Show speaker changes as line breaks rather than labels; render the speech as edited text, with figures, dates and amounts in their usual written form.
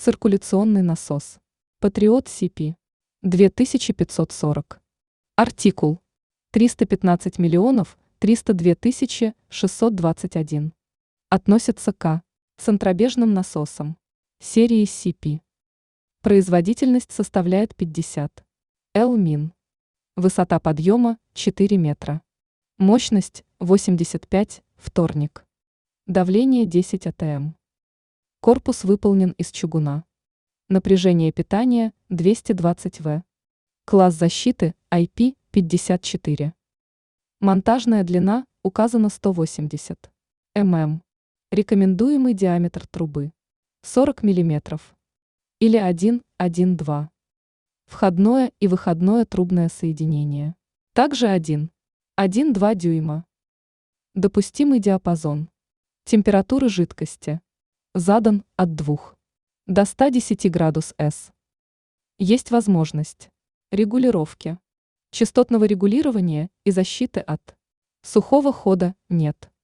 Циркуляционный насос. Patriot CP. 2540. Артикул. 315 миллионов 302 тысячи 621. Относится к центробежным насосам серии CP. Производительность составляет 50 Л-мин. Высота подъема 4 метра. Мощность 85 вторник. Давление 10 атм. Корпус выполнен из чугуна. Напряжение питания 220 В. Класс защиты IP54. Монтажная длина указана 180 мм. Рекомендуемый диаметр трубы 40 мм. Или 1,1,2. Входное и выходное трубное соединение. Также 1,2 дюйма. Допустимый диапазон температуры жидкости задан от 2 до 110 градусов С. Есть возможность регулировки. Частотного регулирования и защиты от сухого хода нет.